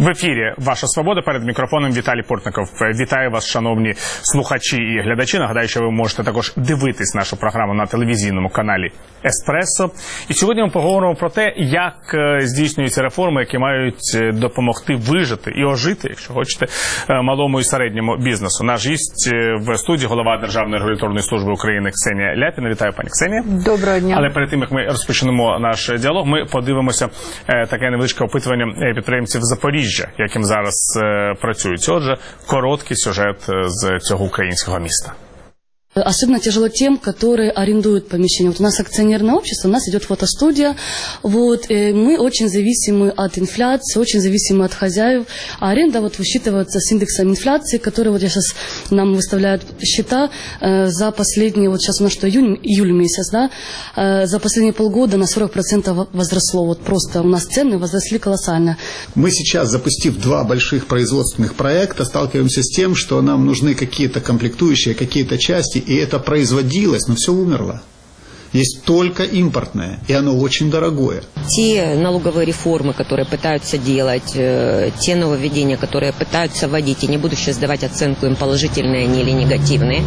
В ефірі «Ваша свобода», перед мікрофоном Віталій Портников. Вітаю вас, шановні слухачі і глядачі. Нагадаю, що ви можете також дивитись нашу програму на телевізійному каналі «Еспресо». І сьогодні ми поговоримо про те, як здійснюються реформи, які мають допомогти вижити і ожити, якщо хочете, малому і середньому бізнесу. Наш гість в студії голова Державної регуляторної служби України Ксенія Ляпіна. Вітаю, пані Ксенія. Доброго дня. Але перед тим, як ми розпочнемо наш діалог, ми подивимося таке невеличке опитування підприємців Запоріжжя, яким зараз працюють. Отже, короткий сюжет з цього українського міста. Особенно тяжело тем, которые арендуют помещение. Вот у нас акционерное общество, у нас идет фотостудия. Вот, мы очень зависимы от инфляции, очень зависимы от хозяев. А аренда вот высчитывается с индексом инфляции, который вот я сейчас нам выставляют счета за последние, вот сейчас у нас что, июль месяц, да, за последние полгода на 40% возросло. Вот просто у нас цены возросли колоссально. Мы сейчас, запустив 2 больших производственных проекта, сталкиваемся с тем, что нам нужны какие-то комплектующие, какие-то части, и это производилось, но все умерло. Есть только импортное, и оно очень дорогое. Те налоговые реформы, которые пытаются делать, те нововведения, которые пытаются вводить, и не буду сейчас давать оценку, им положительные они или негативные,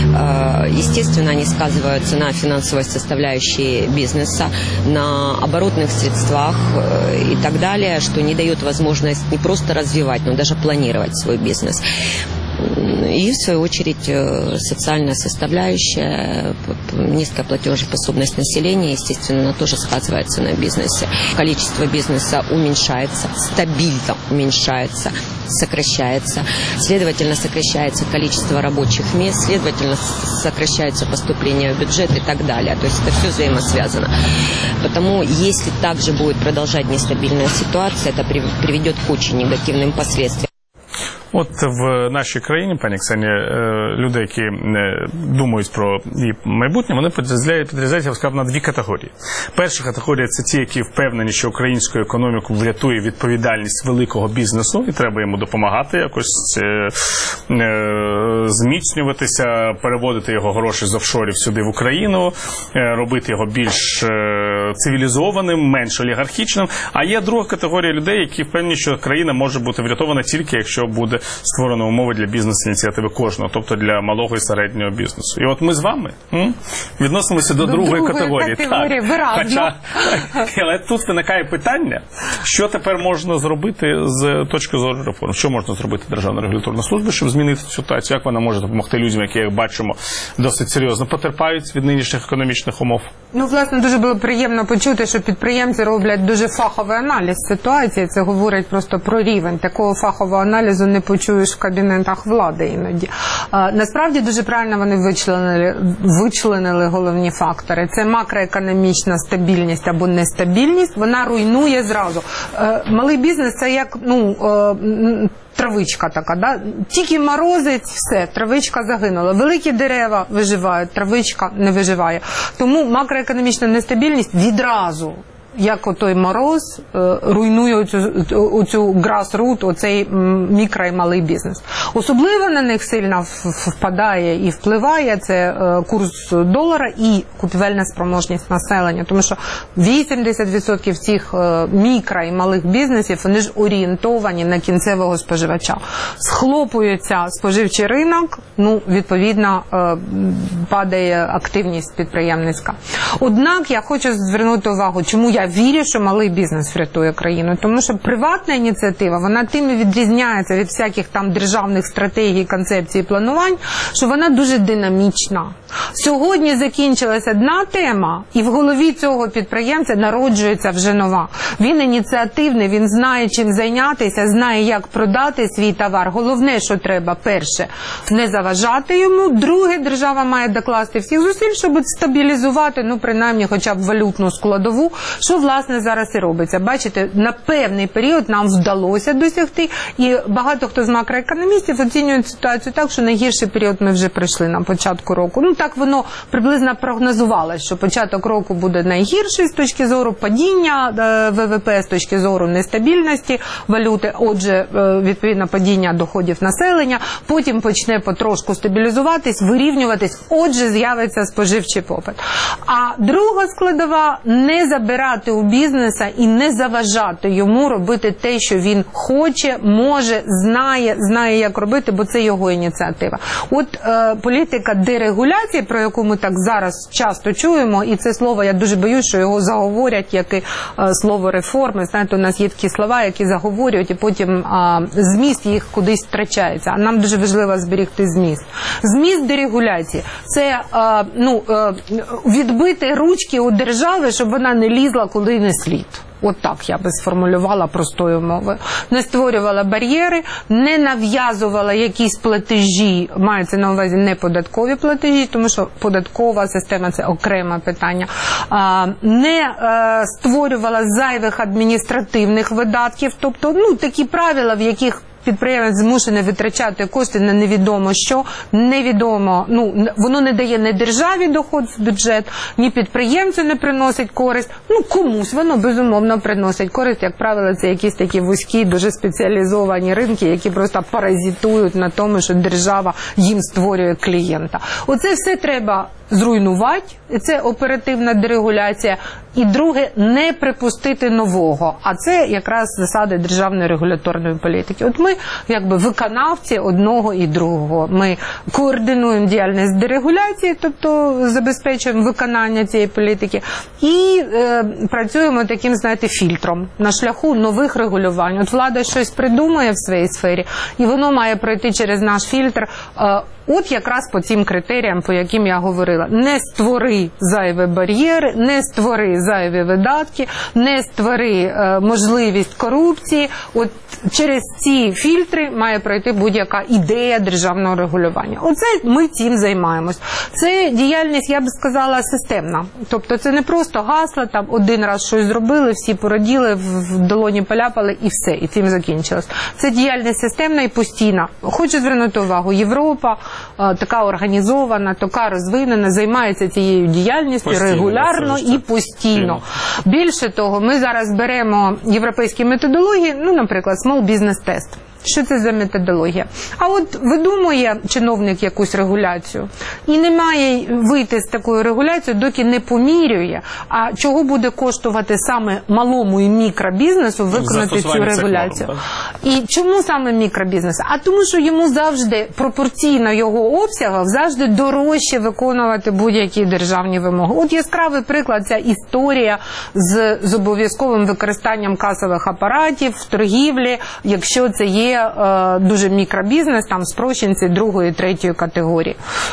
естественно, они сказываются на финансовой составляющей бизнеса, на оборотных средствах и так далее, что не дает возможность не просто развивать, но даже планировать свой бизнес. И, в свою очередь, социальная составляющая, низкая платежеспособность населения, естественно, тоже сказывается на бизнесе. Количество бизнеса уменьшается, стабильно уменьшается, сокращается. Следовательно, сокращается количество рабочих мест, следовательно, сокращается поступление в бюджет и так далее. То есть это все взаимосвязано. Потому, если также будет продолжать нестабильная ситуация, это приведет к очень негативным последствиям. От в нашій країні, пані Ксенія, люди, які думають про її майбутнє, вони підрізаються, скажімо, на 2 категорії. Перша категорія – це ті, які впевнені, що українську економіку врятує відповідальність великого бізнесу, і треба йому допомагати, якось зміцнюватися, переводити його гроші з офшорів сюди в Україну, робити його більш цивілізованим, менш олігархічним. А є друга категорія людей, які впевнені, що країна може бути врятована тільки, якщо буде створено умови для бізнес-ініціативи кожного, тобто для малого і середнього бізнесу. І от ми з вами відносимося до другої категорії. Виразно. Але тут виникає питання, що тепер можна зробити з точки зору реформ. Що можна зробити Державна регуляторна служба, щоб змінити цю ситуацію? Як вона може допомогти людям, які, як бачимо, досить серйозно потерпають від нинішніх економічних умов? Ну, власне, дуже було приємно почути, що підприємці роблять дуже фаховий аналіз ситуації. Це говорить просто про рівень. Такого фахового аналізу не почуєш в кабінетах влади іноді. Насправді, дуже правильно вони вичленили головні фактори. Це макроекономічна стабільність або нестабільність. Вона руйнує зразу. Малий бізнес – це як, травичка така, да? Тільки морозить, все, травичка загинула. Великі дерева виживають, травичка не виживає. Тому макроекономічна нестабільність відразу, як отой мороз, руйнує оцю grassroot, оцей мікро і малий бізнес. Особливо на них сильно впадає і впливає це курс долара і купівельна спроможність населення. Тому що 80% цих мікро і малих бізнесів, вони ж орієнтовані на кінцевого споживача. Схлопується споживчий ринок, відповідно, падає активність підприємницька. Однак я хочу звернути увагу, чому я вірю, що малий бізнес врятує країну. Тому що приватна ініціатива, вона тим і відрізняється від всяких там державних стратегій, концепцій, планувань, що вона дуже динамічна. Сьогодні закінчилась одна тема, і в голові цього підприємця народжується вже нова. Він ініціативний, він знає, чим зайнятися, знає, як продати свій товар. Головне, що треба, перше, не заважати йому. Друге, держава має докласти всіх зусиль, щоб стабілізувати, принаймні, хоча б валютну складову, що, власне, зараз і робиться. Бачите, на певний період нам вдалося досягти, і багато хто з макроекономістів експертів оцінюють ситуацію так, що найгірший період ми вже пройшли на початку року. Ну, так воно приблизно прогнозувалося, що початок року буде найгірший з точки зору падіння ВВП, з точки зору нестабільності валюти, отже, відповідно, падіння доходів населення, потім почне потрошку стабілізуватись, вирівнюватись, отже, з'явиться споживчий попит. А друга складова – не забирати у бізнеса і не заважати йому робити те, що він хоче, може, знає, як робити, бо це його ініціатива. От політика дерегуляції, про яку ми так зараз часто чуємо, і це слово, я дуже боюсь, що його заговорять, як і слово реформи. Знаєте, у нас є такі слова, які заговорюють, і потім зміст їх кудись втрачається. А нам дуже важливо зберігти зміст. Зміст дерегуляції – це відбити ручки у держави, щоб вона не лізла куди не слід. От так я би сформулювала простою мовою. Не створювала бар'єри, не нав'язувала якісь платежі, мається на увазі не податкові платежі, тому що податкова система – це окреме питання. Не створювала зайвих адміністративних видатків, тобто такі правила, в яких підприємець змушений витрачати кошти на невідомо що, невідомо, воно не дає ні державі доход в бюджет, ні підприємцю не приносить користь, комусь воно безумовно приносить користь, як правило, це якісь такі вузькі, дуже спеціалізовані ринки, які просто паразитують на тому, що держава їм створює клієнта. Оце все треба зруйнувати, це оперативна дерегуляція. І друге, не припустити нового, а це якраз засади державної регуляторної політики. От ми, виконавці одного і другого. Ми координуємо діяльність дерегуляції, тобто забезпечуємо виконання цієї політики, і працюємо таким, фільтром на шляху нових регулювань. От влада щось придумує в своїй сфері, і воно має пройти через наш фільтр, от якраз по цим критеріям, по яким я говорила. Не створи зайві бар'єри, не створи зайві видатки, не створи можливість корупції. От через ці фільтри має пройти будь-яка ідея державного регулювання. Оце ми цим займаємось. Це діяльність, я б сказала, системна. Тобто це не просто гасла, там один раз щось зробили, всі пораділи, в долоні поляпали і все, і цим закінчилось. Це діяльність системна і постійна. Хочу звернути увагу, Європа така організована, така розвинена, займається цією діяльністю регулярно і постійно. Більше того, ми зараз беремо європейські методології, наприклад, Small Business Test. Що це за методологія? А от видумує чиновник якусь регуляцію і не має вийти з такою регуляцією, доки не помірює, а чого буде коштувати саме малому і мікробізнесу виконати цю регуляцію. І чому саме мікробізнесу? А тому, що йому завжди, пропорційно його обсягам, завжди дорожче виконувати будь-які державні вимоги. От яскравий приклад, ця історія з обов'язковим використанням касових апаратів в торгівлі, якщо це є дуже мікробізнес, там спрощенці 2-3 категорії.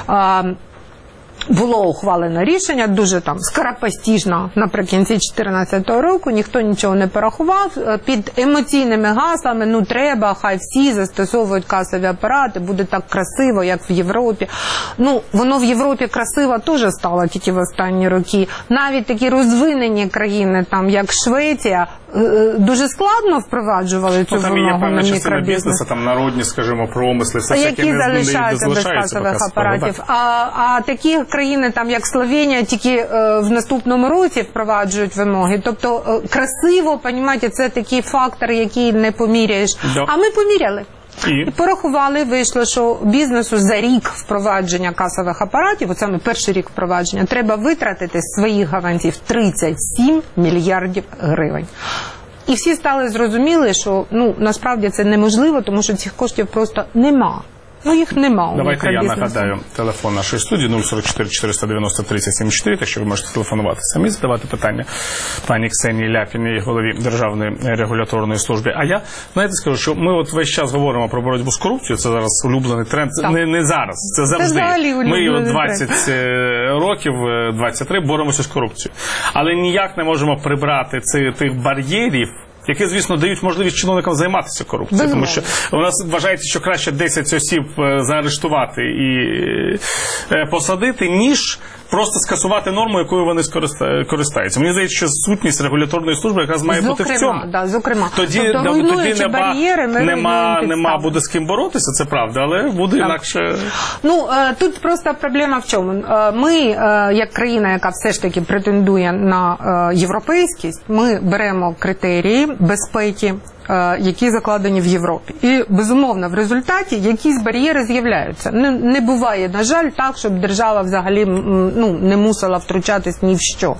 Було ухвалено рішення, дуже скоропостижно, наприкінці 2014 року, ніхто нічого не порахував, під емоційними гаслами, треба, хай всі застосовують касові апарати, буде так красиво, як в Європі. Воно в Європі красиво теж стало тільки в останні роки. Навіть такі розвинені країни, як Швеція, дуже складно впроваджували цю вимогу на мікробізнес. Там є певна частина бізнесу, народні, скажімо, все які залишаються без касових апаратів. А такі країни, як Словенія, тільки в наступному році впроваджують вимоги. Тобто красиво, розумієте, це такий фактор, який не поміряєш. А ми поміряли. І порахували, вийшло, що бізнесу за рік впровадження касових апаратів, от саме перший рік впровадження, треба витратити з своїх гаманців 37 мільярдів гривень. І всі стали зрозуміли, що насправді це неможливо, тому що цих коштів просто нема. Їх нема у Давайте я нагадаю телефон нашої студії 044 490 3074, так що ви можете телефонувати самі, задавати питання пані Ксенії Ляпіній, голові Державної регуляторної служби. А я, скажу, що ми весь час говоримо про боротьбу з корупцією, це зараз улюблений тренд, не зараз, це завжди. Ми 20 років, 23 боремося з корупцією. Але ніяк не можемо прибрати тих бар'єрів, які, звісно, дають можливість чиновникам займатися корупцією. Тому що у нас вважається, що краще 10 осіб заарештувати і посадити, ніж просто скасувати норму, якою вони користаються. Мені здається, що сутність регуляторної служби якраз має бути в цьому. Да, зокрема. Тоді нема буде з ким боротися, це правда, але буде інакше. Ну, тут просто проблема в чому? Ми, як країна, яка все ж таки претендує на європейськість, ми беремо критерії безпеки, які закладені в Європі. І, безумовно, в результаті якісь бар'єри з'являються. Не буває, на жаль, так, щоб держава взагалі не мусила втручатись ні в що.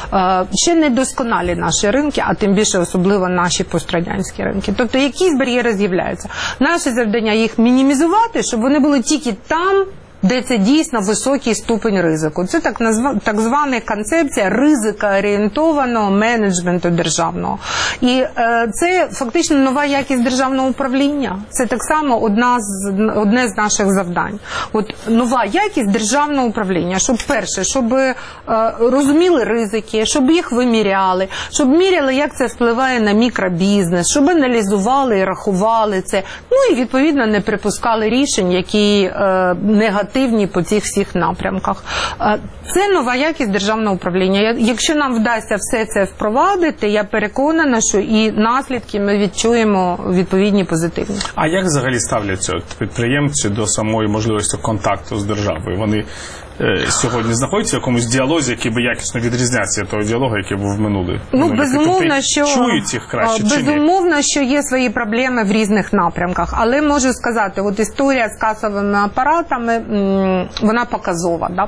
Ще недосконалі наші ринки, а тим більше особливо наші пострадянські ринки. Тобто якісь бар'єри з'являються. Наше завдання їх мінімізувати, щоб вони були тільки там, де це дійсно високий ступень ризику. Це так звана концепція ризикоорієнтованого менеджменту державного. І це фактично нова якість державного управління. Це так само одне з наших завдань. От нова якість державного управління, щоб розуміли ризики, щоб їх виміряли, щоб міряли, як це впливає на мікробізнес, щоб аналізували і рахували це. Ну і відповідно не припускали рішень, які негативні по цих всіх напрямках. Це нова якість державного управління. Якщо нам вдасться все це впровадити, я переконана, що і наслідки ми відчуємо відповідні позитивні. А як взагалі ставляться підприємці до самої можливості контакту з державою? Вони сьогодні знаходяться в якомусь діалозі, який би якісно відрізнявся від того діалогу, який був минулий? Безумовно, що чують їх краще, безумовно, що є свої проблеми в різних напрямках. Але можу сказати, от історія з касовими апаратами, вона показова. Да?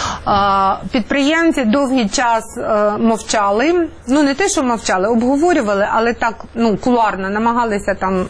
Підприємці довгий час мовчали, не те, що мовчали, обговорювали, але так, кулуарно намагалися там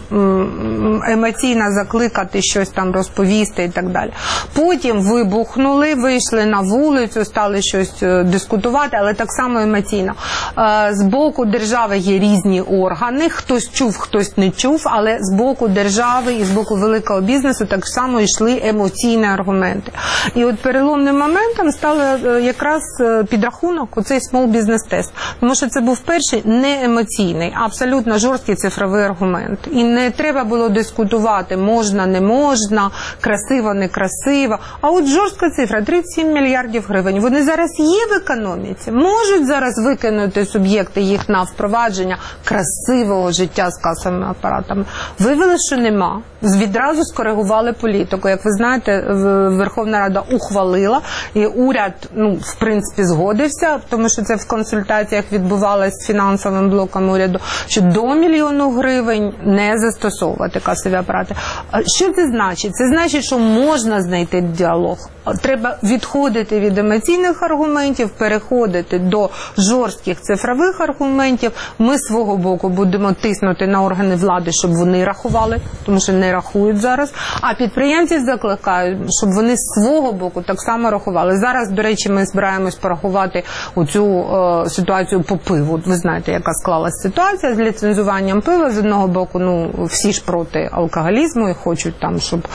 емоційно закликати, щось там розповісти і так далі. Потім вибухнули, вийшли на вулицю, стали щось дискутувати, але так само емоційно. З боку держави є різні органи, хтось чув, хтось не чув, але з боку держави і з боку великого бізнесу так само йшли емоційні аргументи. І от переломним моментом стало якраз підрахунок, оцей small business test. Тому що це був перший неемоційний, абсолютно жорсткий цифровий аргумент. І не треба було дискутувати, можна, не можна, красиво, не красиво. А от жорстка цифра, 37 мільярдів гривень. Вони зараз є в економіці, можуть зараз викинути суб'єкти їх на впровадження красивого життя з касовими апаратами. Виявили, що нема. Відразу скоригували політику. Як ви знаєте, Верховна Рада ухвалила, і уряд, в принципі, згодився, тому що це в консультаціях відбувалося з фінансовим блоком уряду, що до 1 мільйона гривень не застосовувати касові апарати. Що це значить? Це значить, що можна знайти діалог. Треба відходити від емоційних аргументів, переходити до жорстких цифрових аргументів. Ми з свого боку будемо тиснути на органи влади, щоб вони рахували, тому що не рахують зараз. А підприємців закликають, щоб вони з свого боку так само рахували. Зараз, до речі, ми збираємось порахувати оцю ситуацію по пиву. Ви знаєте, яка склалась ситуація з ліцензуванням пива. З одного боку, всі ж проти алкоголізму і хочуть там, щоб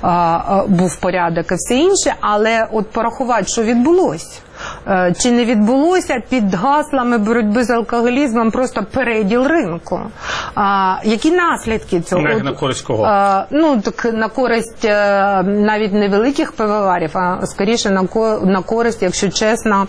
був порядок і все інше. Але от порахувати, що відбулося. Чи не відбулося під гаслами боротьби з алкоголізмом просто переділ ринку? Які наслідки цього? На користь кого? Так на користь навіть не великих пивоварів, а скоріше на користь, якщо чесно,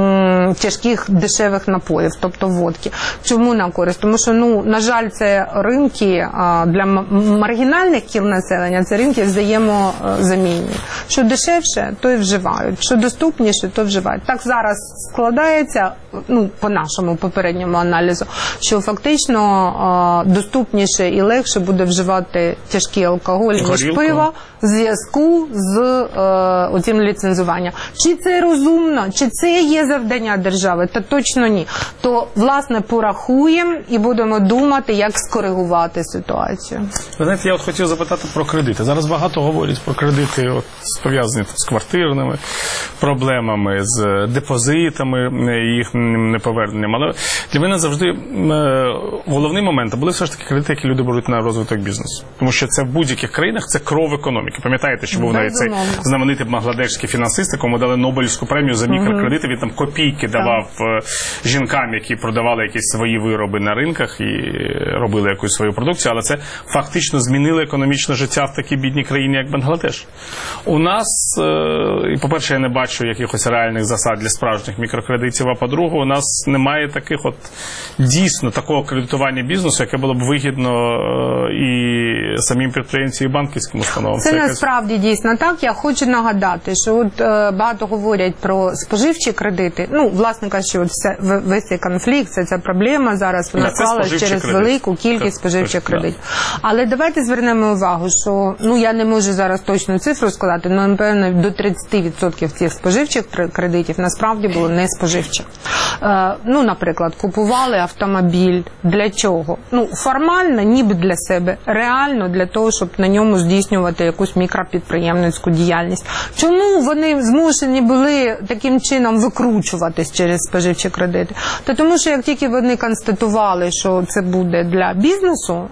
тяжких дешевих напоїв, тобто водки. Чому на користь? Тому що, на жаль, це ринки для маргінальних кіл населення, це ринки взаємозамінні. Що дешевше, то і вживають. Що доступніше, то вживають. Так зараз складається, по нашому попередньому аналізу, що фактично доступніше і легше буде вживати тяжкий алкоголь, ніж пиво, в зв'язку з оцим ліцензуванням. Чи це розумно, чи це є завдання держави? Та точно ні. То, власне, порахуємо і будемо думати, як скоригувати ситуацію. Ви знаєте, я хотів запитати про кредити. Зараз багато говорять про кредити, пов'язані з квартирними проблемами, з депозитами, їх неповерненням. Але для мене завжди головний момент були все ж таки кредити, які люди беруть на розвиток бізнесу. Тому що це в будь-яких країнах це кров економіки. Пам'ятаєте, що був навіть цей знаменитий бангладешський фінансист, якому дали Нобелівську премію за мікрокредити. Він там копійки давав жінкам, які продавали якісь свої вироби на ринках і робили якусь свою продукцію. Але це фактично змінило економічне життя в такій бідній країні, як Бангладеш. У нас, по-перше, я не бачу якихось реальних засад для справжніх мікрокредитів, а по-друге, у нас немає таких дійсно такого кредитування бізнесу, яке було б вигідно і самим підприємцям, і банківським установам. Це насправді дійсно так. Я хочу нагадати, що багато говорять про споживчі кредити. Власне кажучи, весь цей конфлікт, ця проблема зараз, вона склалась через велику кількість споживчих кредитів. Але давайте звернемо увагу, що, я не можу зараз точну цифру сказати, але, напевно, до 30% цих споживчих кредитів насправді було не споживчих. Наприклад, купували автомобіль. Для чого? Формально, ніби для себе. Реально для того, щоб на ньому здійснювати якусь мікропідприємницьку діяльність. Чому вони змушені були таким чином викручуватись через споживчі кредити? Тому що як тільки вони констатували, що це буде для бізнесу,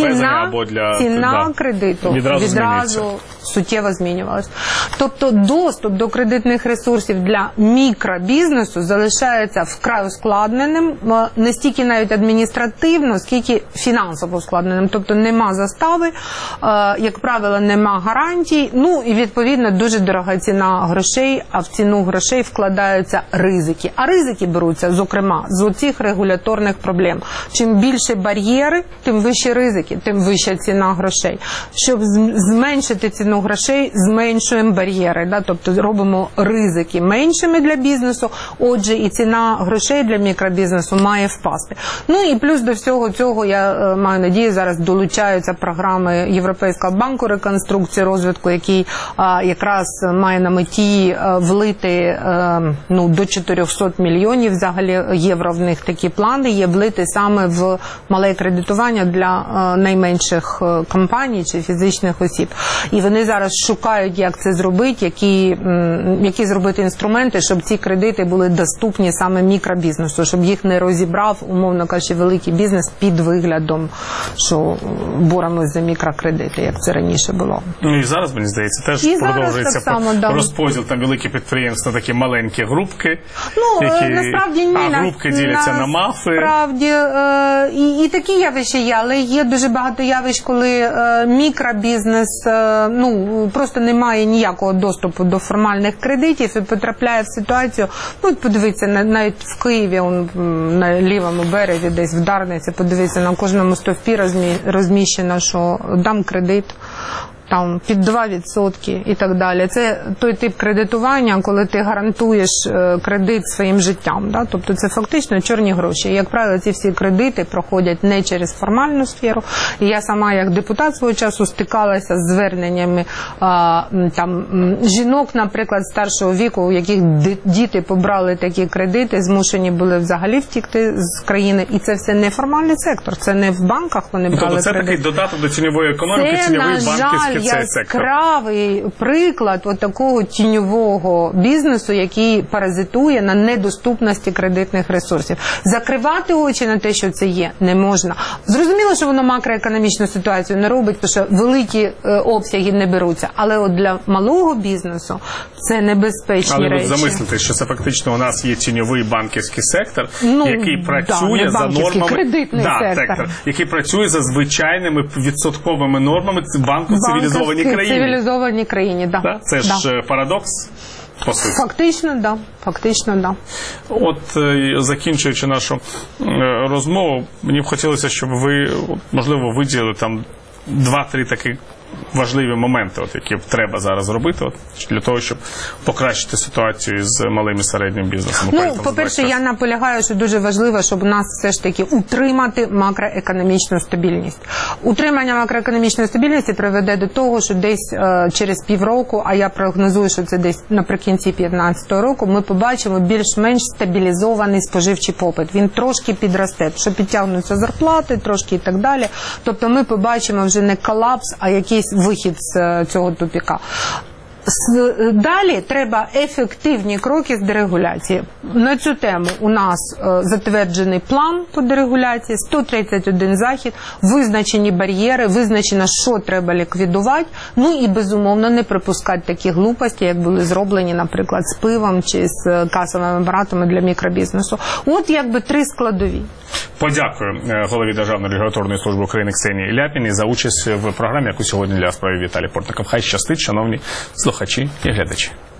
ціна кредиту відразу суттєво змінювалась. Тобто доступ до кредитних ресурсів для мікробізнесу залишається вкрай ускладненим, не стільки навіть адміністративно, скільки фінансово ускладненим. Тобто нема застави, як правило, нема гарантій, і відповідно дуже дорога ціна грошей, а в ціну грошей вкладаються ризики. А ризики беруться, зокрема, з оцих регуляторних проблем. Чим більше бар'єри, тим вищі ризики, тим вища ціна грошей. Щоб зменшити ціну грошей, зменшуємо бар'єри, тобто робимо ризики меншими для бізнесу, отже, і ціна грошей для мікробізнесу має впасти. І плюс до всього цього, я маю надію, зараз долучаються програми Європейського банку реконструкції розвитку, який якраз має на меті влити до 400 мільйонів взагалі євро, в них такі плани є, влити саме в мале кредитування для найменших компаній чи фізичних осіб. І вони зараз шукають, як це зробити, які зробити інструменти, щоб ці кредити були доступні саме мікробізнесу, щоб їх не розібрав, умовно кажучи, великий бізнес під виглядом, що боремось за мікрокредити, як це раніше було. І зараз, мені здається, теж продовжується розподіл великих підприємств на такі маленькі групки, групки діляться на мафи. Насправді, і такі явища є, але є дуже багато явищ, коли мікробізнес просто не має ніякого доступу до формальних кредитів і потрапляє в ситуацію, подивіться, навіть в Києві, на лівому березі, десь в Дарниці, подивіться, на кожному стовпі розміщено, що дам кредит, там під 2% і так далі. Це той тип кредитування, коли ти гарантуєш кредит своїм життям. Тобто це фактично чорні гроші. І, як правило, ці всі кредити проходять не через формальну сферу. І я сама, як депутат свого часу, стикалася з зверненнями жінок, наприклад, старшого віку, у яких діти побрали такі кредити, змушені були взагалі втікти з країни. І це все не формальний сектор, це не в банках вони брали кредити. Це такий додаток до тіньової економіки, тіньовий банківський яскравий приклад такого тіньового бізнесу, який паразитує на недоступності кредитних ресурсів. Закривати очі на те, що це є, не можна. Зрозуміло, що воно макроекономічну ситуацію не робить, тому що великі обсяги не беруться. Але для малого бізнесу це небезпечні речі. Але замислити, що це фактично у нас є тіньовий банківський сектор, який працює за нормами, сектор, який працює за звичайними відсотковими нормами банку в цивілізованій країні. Цивілізованій країні, так. Це ж парадокс. Фактично, да. От, закінчуючи нашу розмову, мені б хотілося, щоб ви, можливо, виділили там 2-3 такі важливі моменти, які треба зараз зробити, для того, щоб покращити ситуацію з малим і середнім бізнесом. По-перше, я наполягаю, що дуже важливо, щоб у нас все ж таки утримати макроекономічну стабільність. Утримання макроекономічної стабільності приведе до того, що десь через півроку, а я прогнозую, що це десь наприкінці 2015 року, ми побачимо більш-менш стабілізований споживчий попит. Він трошки підросте, що підтягнуться зарплати, трошки і так далі. Тобто ми побачимо вже не колапс, а якийсь вихід з цього тупіка. Далі треба ефективні кроки з дерегуляції. На цю тему у нас затверджений план по дерегуляції, 131 захід, визначені бар'єри, визначено, що треба ліквідувати, і, безумовно, не припускати такі глупості, як були зроблені, наприклад, з пивом чи з касовими апаратами для мікробізнесу. От, 3 складові. Подякую голові Державної регуляторної служби України Ксенії Ляпіній за участь в програмі, яку сьогодні для справи Віталій Портников. Хай щастить, шановні слухачі. слухачі і глядачі.